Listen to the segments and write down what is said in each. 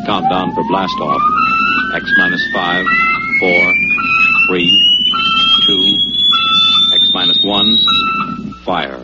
countdown for blast off. X minus 5, 4, 3, 2, X minus 1, fire.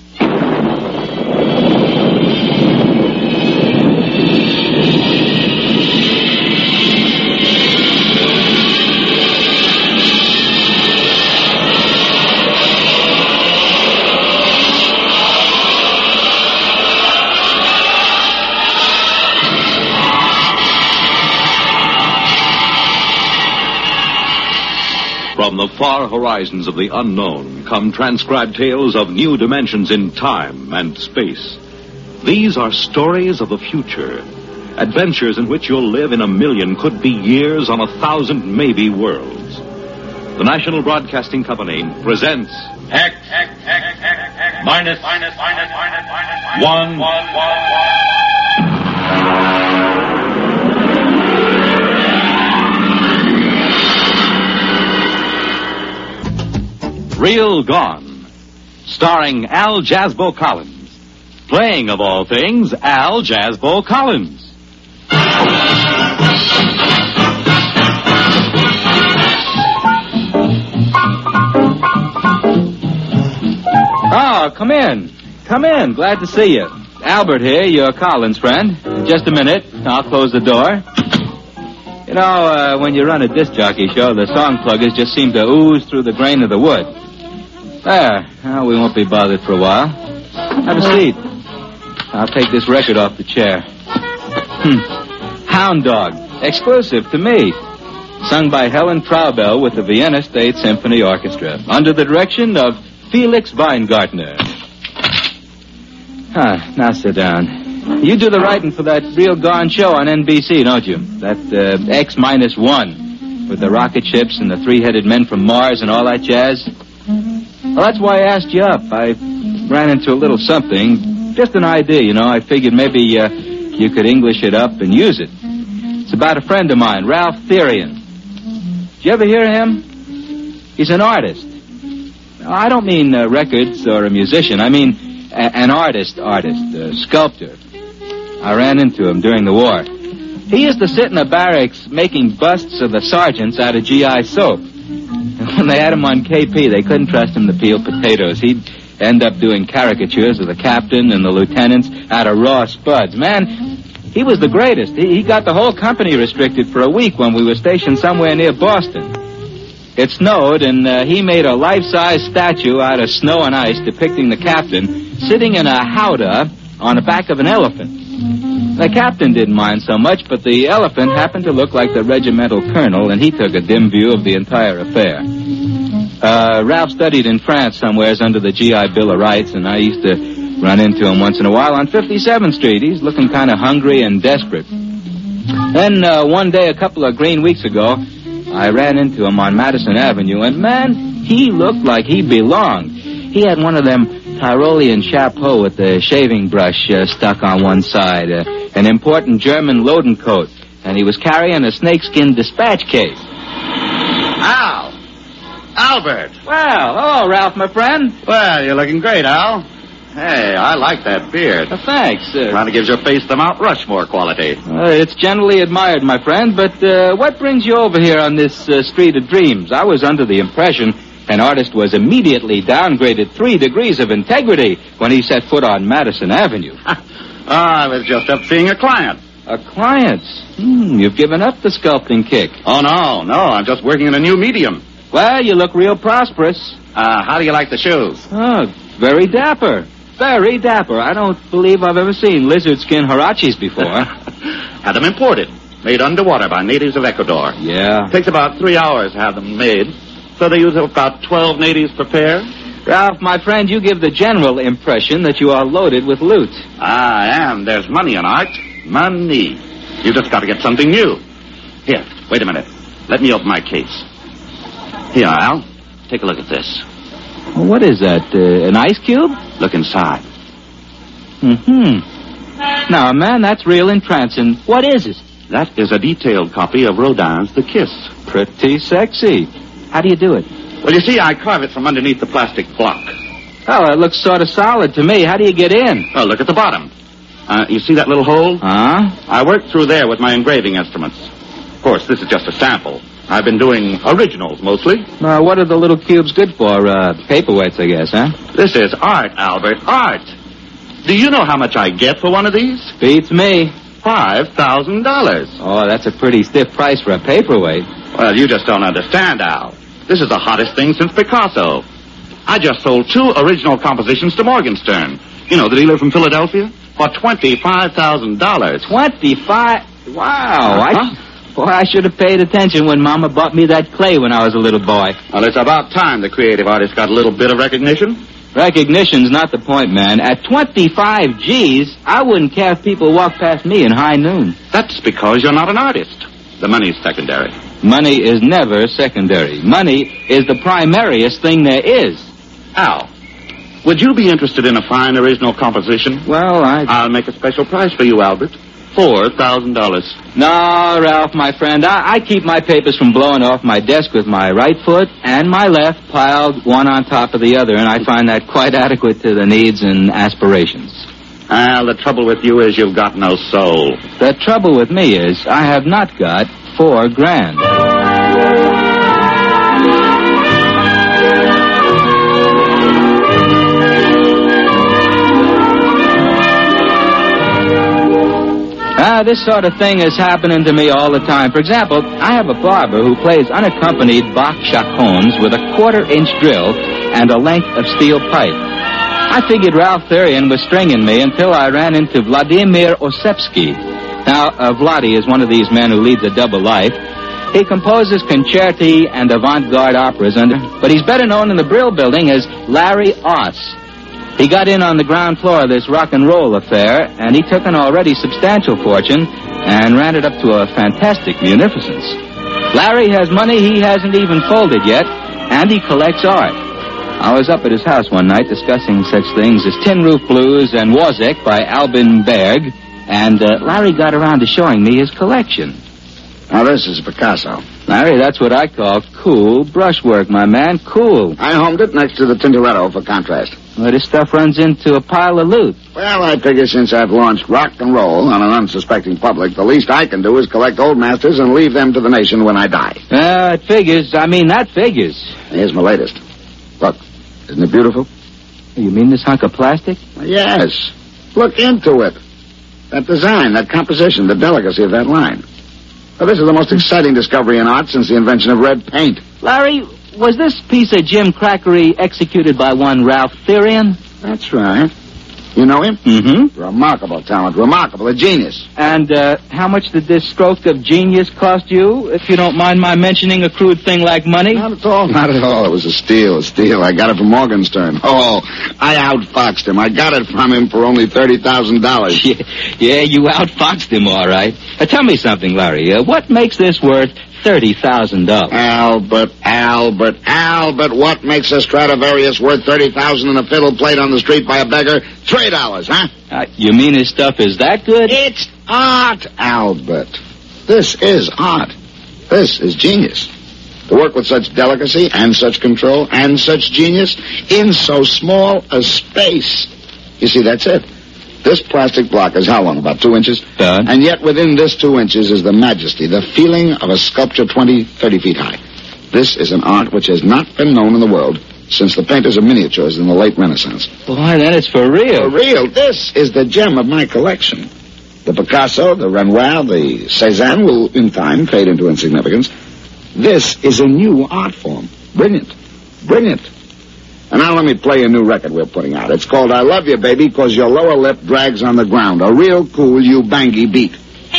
From the far horizons of the unknown come transcribed tales of new dimensions in time and space. These are stories of the future, adventures in which you'll live in a million, could be years, on 1,000 maybe worlds. The National Broadcasting Company presents X minus 1. Real Gone, starring Al Jasbo Collins. Playing, of all things, Al Jasbo Collins. Oh, come in. Come in. Glad to see you. Albert here, your Collins friend. Just a minute. I'll close the door. You know, when you run a disc jockey show, the song pluggers just seem to ooze through the grain of the wood. There. Well, we won't be bothered for a while. Have a seat. I'll take this record off the chair. Hound Dog. Exclusive to me. Sung by Helen Traubel with the Vienna State Symphony Orchestra. Under the direction of Felix Weingartner. Now sit down. You do the writing for that Real Gone show on NBC, don't you? That X minus 1. With the rocket ships and the three-headed men from Mars and all that jazz. Well, that's why I asked you up. I ran into a little something. Just an idea, you know. I figured maybe you could English it up and use it. It's about a friend of mine, Ralph Therian. Did you ever hear of him? He's an artist. Now, I don't mean records or a musician. I mean an artist, a sculptor. I ran into him during the war. He used to sit in the barracks making busts of the sergeants out of GI soap. When they had him on KP, they couldn't trust him to peel potatoes. He'd end up doing caricatures of the captain and the lieutenants out of raw spuds. Man, he was the greatest. He got the whole company restricted for a week when we were stationed somewhere near Boston. It snowed, and he made a life-size statue out of snow and ice depicting the captain sitting in a howdah on the back of an elephant. The captain didn't mind so much, but the elephant happened to look like the regimental colonel, and he took a dim view of the entire affair. Ralph studied in France somewheres under the GI Bill of Rights, and I used to run into him once in a while on 57th Street. He's looking kind of hungry and desperate. Then one day, a couple of green weeks ago, I ran into him on Madison Avenue, and man, he looked like he belonged. He had one of them Tyrolean chapeau with the shaving brush stuck on one side, an important German loading coat, and he was carrying a snakeskin dispatch case. Al! Albert! Well, hello, Ralph, my friend. Well, you're looking great, Al. Hey, I like that beard. Thanks. Kind of gives your face the Mount Rushmore quality. It's generally admired, my friend, but what brings you over here on this street of dreams? I was under the impression an artist was immediately downgraded 3 degrees of integrity when he set foot on Madison Avenue. I was just up seeing a client. A client? You've given up the sculpting kick. Oh, no, I'm just working in a new medium. Well, you look real prosperous. How do you like the shoes? Oh, very dapper. Very dapper. I don't believe I've ever seen lizard skin huaraches before. Had them imported. Made underwater by natives of Ecuador. Yeah. Takes about 3 hours to have them made. So they use about 12 natives per pair. Ralph, my friend, you give the general impression that you are loaded with loot. I am. There's money in art. Money. You just got to get something new. Here, wait a minute. Let me open my case. Here, Al. Take a look at this. What is that, an ice cube? Look inside. Now, man, that's real entrancing. What is it? That is a detailed copy of Rodin's The Kiss. Pretty sexy. How do you do it? Well, you see, I carve it from underneath the plastic block. Oh, it looks sort of solid to me. How do you get in? Oh, look at the bottom. You see that little hole? Huh? I worked through there with my engraving instruments. Of course, this is just a sample. I've been doing originals mostly. What are the little cubes good for? Paperweights, I guess, huh? This is art, Albert, art. Do you know how much I get for one of these? Beats me. $5,000. Oh, that's a pretty stiff price for a paperweight. Well, you just don't understand, Al. This is the hottest thing since Picasso. I just sold 2 original compositions to Morgenstern. You know, the dealer from Philadelphia? For $25,000. 25? Wow. Boy, I should have paid attention when Mama bought me that clay when I was a little boy. Well, it's about time the creative artist got a little bit of recognition. Recognition's not the point, man. At 25 G's, I wouldn't care if people walked past me in high noon. That's because you're not an artist. The money's secondary. Money is never secondary. Money is the primariest thing there is. Al, would you be interested in a fine original composition? Well, I'll make a special price for you, Albert. $4,000. No, Ralph, my friend. I keep my papers from blowing off my desk with my right foot and my left piled one on top of the other, and I find that quite adequate to the needs and aspirations. Al, the trouble with you is you've got no soul. The trouble with me is I have not got $4,000. This sort of thing is happening to me all the time. For example, I have a barber who plays unaccompanied Bach chaconnes with a 1/4-inch drill and a length of steel pipe. I figured Ralph Therian was stringing me until I ran into Vladimir Osepsky. Now, Vladdy is one of these men who leads a double life. He composes concerti and avant-garde operas, but he's better known in the Brill Building as Larry Oss. He got in on the ground floor of this rock and roll affair, and he took an already substantial fortune and ran it up to a fantastic munificence. Larry has money he hasn't even folded yet, and he collects art. I was up at his house one night discussing such things as Tin Roof Blues and Wozzeck by Albin Berg, and Larry got around to showing me his collection. Now, this is Picasso. Larry, that's what I call cool brushwork, my man, cool. I homed it next to the Tintoretto for contrast. Well, this stuff runs into a pile of loot. Well, I figure since I've launched rock and roll on an unsuspecting public, the least I can do is collect old masters and leave them to the nation when I die. It figures. I mean, that figures. Here's my latest. Look, isn't it beautiful? You mean this hunk of plastic? Yes. Look into it. That design, that composition, the delicacy of that line. Well, this is the most exciting discovery in art since the invention of red paint. Larry, was this piece of Jim Crackery executed by one Ralph Therian? That's right. You know him? Mm-hmm. Remarkable talent. Remarkable. A genius. And how much did this stroke of genius cost you, if you don't mind my mentioning a crude thing like money? Not at all. Not at all. It was a steal. I got it from Morgenstern. Oh, I outfoxed him. I got it from him for only $30,000. Yeah, you outfoxed him, all right. Tell me something, Larry. What makes this worth $30,000? Albert, what makes a Stradivarius worth $30,000 and a fiddle played on the street by a beggar? $3, huh? You mean his stuff is that good? It's art, Albert. This is art. This is genius. To work with such delicacy and such control and such genius in so small a space. You see, that's it. This plastic block is how long? About 2 inches? And yet within this 2 inches is the majesty, the feeling of a sculpture 20, 30 feet high. This is an art which has not been known in the world since the painters of miniatures in the late Renaissance. Boy, then it's for real. For real. This is the gem of my collection. The Picasso, the Renoir, the Cézanne will, in time, fade into insignificance. This is a new art form. Brilliant. Brilliant. And now let me play a new record we're putting out. It's called I Love You, Baby, 'Cause Your Lower Lip Drags on the Ground. A real cool you-bangy beat.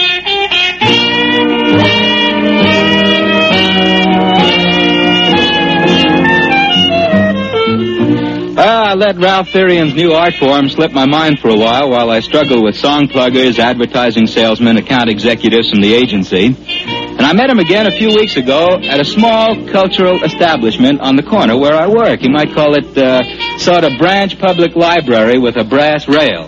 I let Ralph Therian's new art form slip my mind for a while I struggled with song pluggers, advertising salesmen, account executives from the agency. And I met him again a few weeks ago at a small cultural establishment on the corner where I work. You might call it sort of branch public library with a brass rail.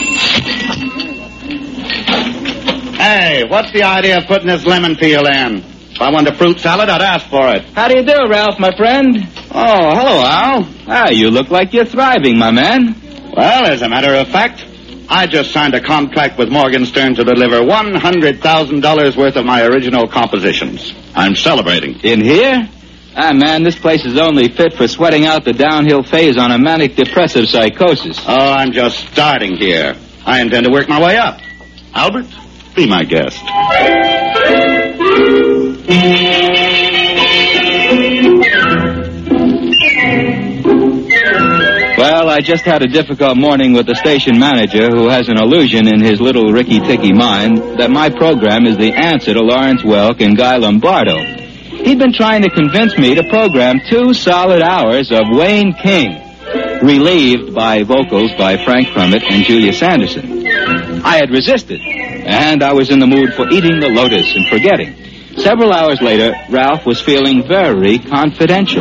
Hey, what's the idea of putting this lemon peel in? If I wanted a fruit salad, I'd ask for it. How do you do, Ralph, my friend? Oh, hello, Al. You look like you're thriving, my man. Well, as a matter of fact, I just signed a contract with Morgenstern to deliver $100,000 worth of my original compositions. I'm celebrating. In here? Ah, man, this place is only fit for sweating out the downhill phase on a manic depressive psychosis. Oh, I'm just starting here. I intend to work my way up. Albert, be my guest. Well, I just had a difficult morning with the station manager who has an illusion in his little ricky-ticky mind that my program is the answer to Lawrence Welk and Guy Lombardo. He'd been trying to convince me to program 2 solid hours of Wayne King, relieved by vocals by Frank Crummett and Julia Sanderson. I had resisted, and I was in the mood for eating the lotus and forgetting. Several hours later, Ralph was feeling very confidential.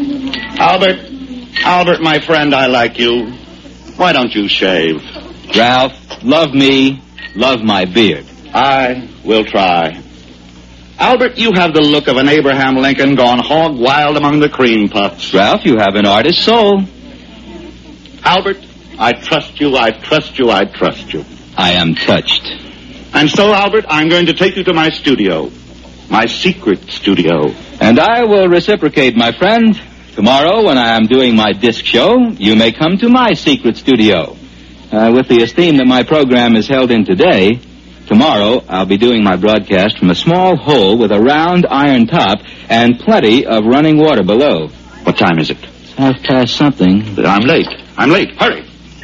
Albert, my friend, I like you. Why don't you shave? Ralph, love me, love my beard. I will try. Albert, you have the look of an Abraham Lincoln gone hog wild among the cream puffs. Ralph, you have an artist's soul. Albert, I trust you, I trust you, I trust you. I am touched. And so, Albert, I'm going to take you to my studio. My secret studio. And I will reciprocate, my friend. Tomorrow, when I am doing my disc show, you may come to my secret studio. With the esteem that my program is held in today, tomorrow I'll be doing my broadcast from a small hole with a round iron top and plenty of running water below. What time is it? It's something. I'm late. Hurry.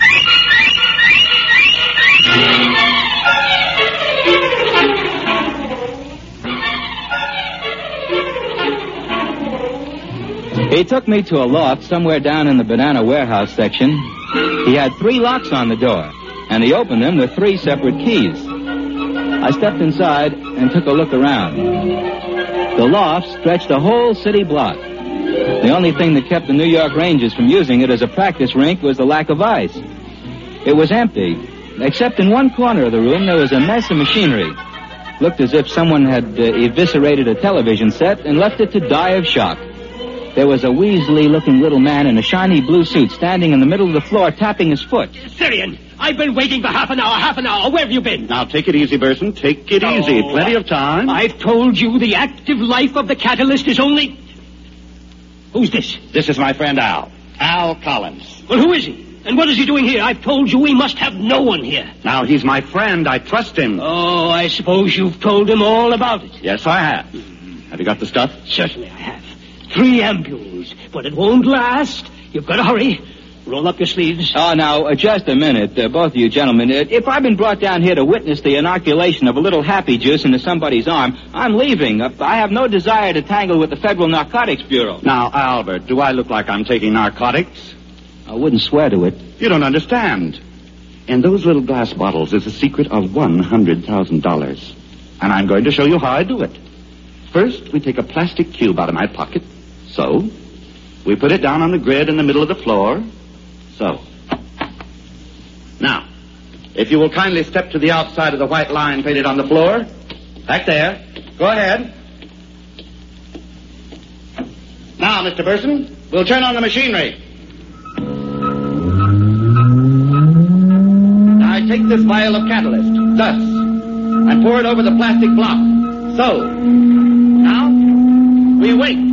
He took me to a loft somewhere down in the banana warehouse section. He had 3 locks on the door, and he opened them with 3 separate keys. I stepped inside and took a look around. The loft stretched a whole city block. The only thing that kept the New York Rangers from using it as a practice rink was the lack of ice. It was empty, except in one corner of the room there was a mess of machinery. Looked as if someone had eviscerated a television set and left it to die of shock. There was a weaselly-looking little man in a shiny blue suit standing in the middle of the floor tapping his foot. Syrian, I've been waiting for half an hour. Where have you been? Now, take it easy, Burson. Take it easy. Plenty of time. I've told you the active life of the catalyst is only... Who's this? This is my friend Al. Al Collins. Well, who is he? And what is he doing here? I've told you we must have no one here. Now, he's my friend. I trust him. Oh, I suppose you've told him all about it. Yes, I have. Have you got the stuff? Certainly I have. 3 ampules, but it won't last. You've got to hurry. Roll up your sleeves. Oh, now, just a minute, both of you gentlemen. If I've been brought down here to witness the inoculation of a little happy juice into somebody's arm, I'm leaving. I have no desire to tangle with the Federal Narcotics Bureau. Now, Albert, do I look like I'm taking narcotics? I wouldn't swear to it. You don't understand. In those little glass bottles is a secret of $100,000. And I'm going to show you how I do it. First, we take a plastic cube out of my pocket. So. We put it down on the grid in the middle of the floor. So. Now, if you will kindly step to the outside of the white line painted on the floor. Back there. Go ahead. Now, Mr. Burson, we'll turn on the machinery. Now, I take this vial of catalyst, thus, and pour it over the plastic block. So. Now, we wait.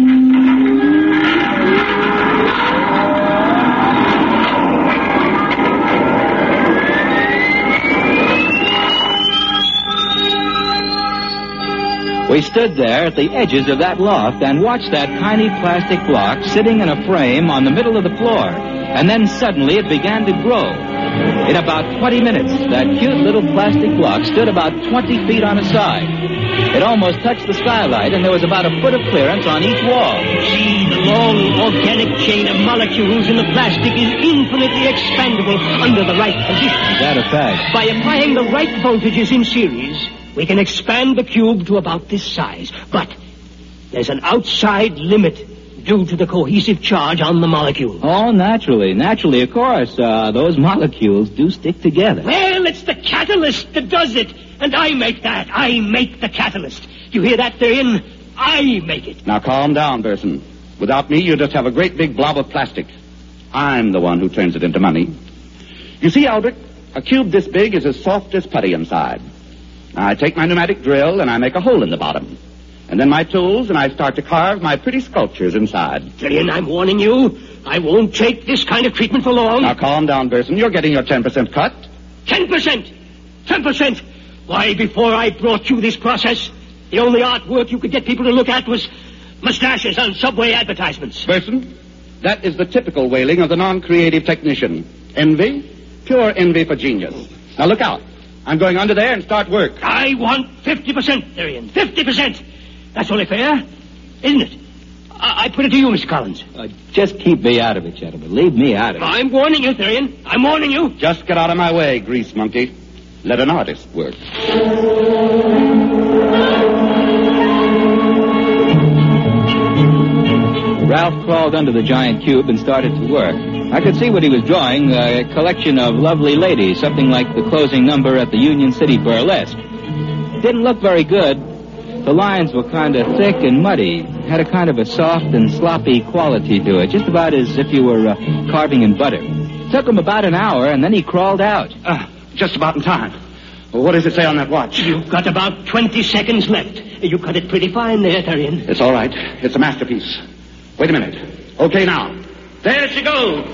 We stood there at the edges of that loft and watched that tiny plastic block sitting in a frame on the middle of the floor. And then suddenly it began to grow. In about 20 minutes, that cute little plastic block stood about 20 feet on a side. It almost touched the skylight, and there was about a foot of clearance on each wall. See, the long organic chain of molecules in the plastic is infinitely expandable under the right conditions. Is that a fact? By applying the right voltages in series, we can expand the cube to about this size. But there's an outside limit due to the cohesive charge on the molecule. Oh, naturally. Naturally, of course. Those molecules do stick together. Well, it's the catalyst that does it. And I make that. I make the catalyst. You hear that, Therian? I make it. Now, calm down, Burson. Without me, you just have a great big blob of plastic. I'm the one who turns it into money. You see, Albert, A cube this big is as soft as putty inside. I take my pneumatic drill and I make a hole in the bottom. And then my tools and I start to carve my pretty sculptures inside. Dillian, I'm warning you. I won't take this kind of treatment for long. Now calm down, Burson. You're getting your 10% cut. 10%! 10%! Why, before I brought you this process, the only artwork you could get people to look at was mustaches on subway advertisements. Burson, that is the typical wailing of the non-creative technician. Envy? Pure envy for genius. Now look out. I'm going under there and start work. I want 50%, Therian. 50%! That's only fair, isn't it? I put it to you, Mr. Collins. Just keep me out of it, gentlemen. Leave me out of it. I'm warning you, Therian. I'm warning you. Just get out of my way, grease monkey. Let an artist work. Ralph crawled under the giant cube and started to work. I could see what he was drawing, a collection of lovely ladies, something like the closing number at the Union City Burlesque. Didn't look very good. The lines were kind of thick and muddy, had a kind of a soft and sloppy quality to it, just about as if you were carving in butter. Took him about an hour, and then he crawled out. Just about in time. Well, what does it say on that watch? You've got about 20 seconds left. You cut it pretty fine there, Therian. It's all right. It's a masterpiece. Wait a minute. Okay, now. There she goes.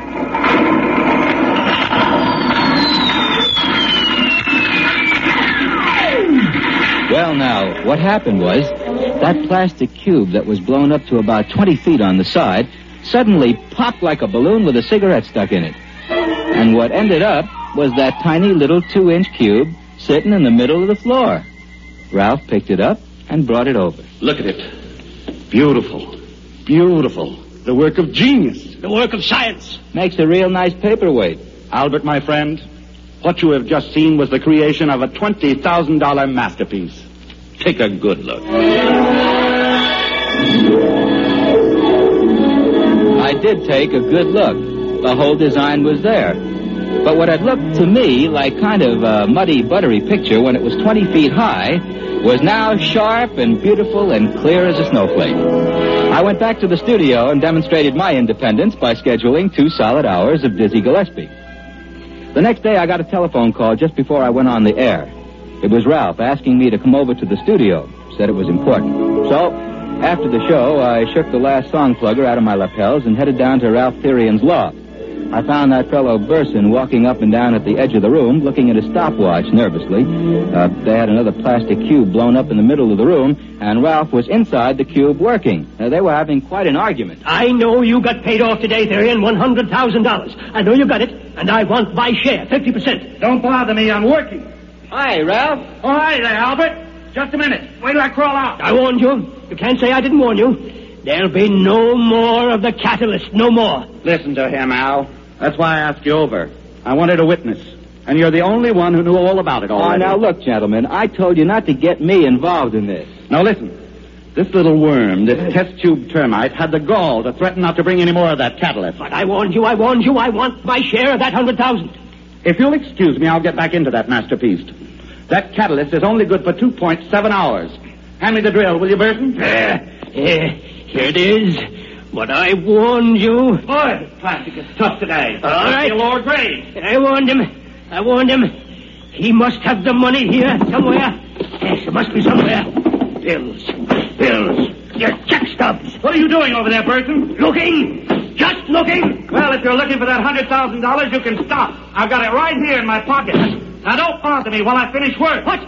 Well, now, what happened was that plastic cube that was blown up to about 20 feet on the side suddenly popped like a balloon with a cigarette stuck in it. And what ended up was that tiny little 2-inch cube sitting in the middle of the floor. Ralph picked it up and brought it over. Look at it. Beautiful. Beautiful. The work of genius. The work of science. Makes a real nice paperweight. Albert, my friend, what you have just seen was the creation of a $20,000 masterpiece. Take a good look. I did take a good look. The whole design was there. But what had looked to me like kind of a muddy, buttery picture when it was 20 feet high was now sharp and beautiful and clear as a snowflake. I went back to the studio and demonstrated my independence by scheduling 2 solid hours of Dizzy Gillespie. The next day, I got a telephone call just before I went on the air. It was Ralph asking me to come over to the studio. Said it was important. So, after the show, I shook the last song plugger out of my lapels and headed down to Ralph Therian's loft. I found that fellow Burson walking up and down at the edge of the room, looking at his stopwatch nervously. They had another plastic cube blown up in the middle of the room, and Ralph was inside the cube working. They were having quite an argument. I know you got paid off today, Therian, $100,000. I know you got it, and I want my share, 50%. Don't bother me, I'm working. Hi, Ralph. Oh, hi there, Albert. Just a minute. Wait till I crawl out. I warned you. You can't say I didn't warn you. There'll be no more of the catalyst, no more. Listen to him, Al. That's why I asked you over. I wanted a witness. And you're the only one who knew all about it already. Oh, now look, gentlemen, I told you not to get me involved in this. Now listen. This little worm, this test tube termite, had the gall to threaten not to bring any more of that catalyst. But I warned you. I want my share of that 100,000. If you'll excuse me, I'll get back into that masterpiece. That catalyst is only good for 2.7 hours. Hand me the drill, will you, Burton? Here it is. But I warned you. Boy, plastic is tough today. All right. Lower grade. I warned him. He must have the money here somewhere. Yes, it must be somewhere. Bills. Your check stubs. What are you doing over there, Burton? Looking. Just looking. Well, if you're looking for that $100,000, you can stop. I've got it right here in my pocket. Now, don't bother me while I finish work. What?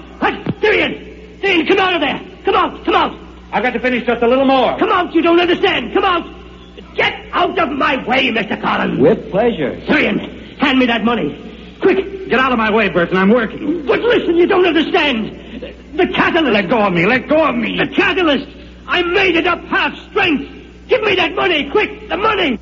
Darian, come out of there. Come out. I've got to finish just a little more. Come out, you don't understand. Come out. Get out of my way, Mr. Collins. With pleasure. Darian, hand me that money. Quick. Get out of my way, Burton. I'm working. But listen, you don't understand. The catalyst. Let go of me. The catalyst. I made it up half strength. Give me that money, quick, the money.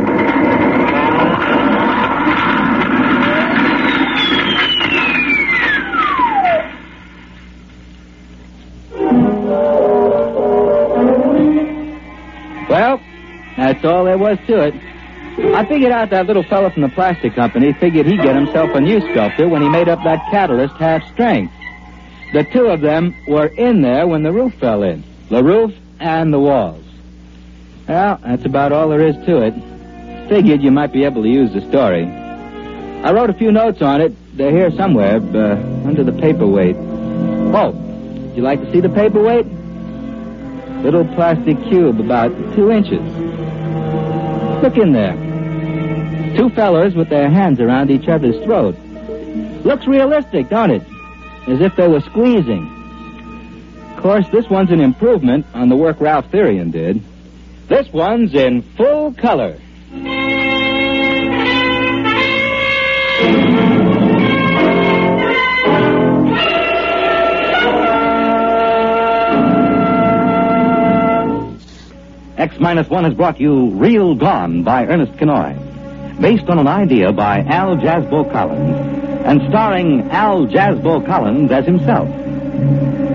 Well, that's all there was to it. I figured out that little fella from the plastic company figured he'd get himself a new sculptor when he made up that catalyst half strength. The two of them were in there when the roof fell in. The roof and the walls. Well, that's about all there is to it. Figured you might be able to use the story. I wrote a few notes on it. They're here somewhere, under the paperweight. Oh, would you like to see the paperweight? Little plastic cube about 2 inches. Look in there. 2 fellers with their hands around each other's throat. Looks realistic, don't it? As if they were squeezing. Of course, this one's an improvement on the work Ralph Therian did. This one's in full color. X-1 has brought you Real Gone by Ernest Kinoy, based on an idea by Al Jasbo Collins, and starring Al Jasbo Collins as himself.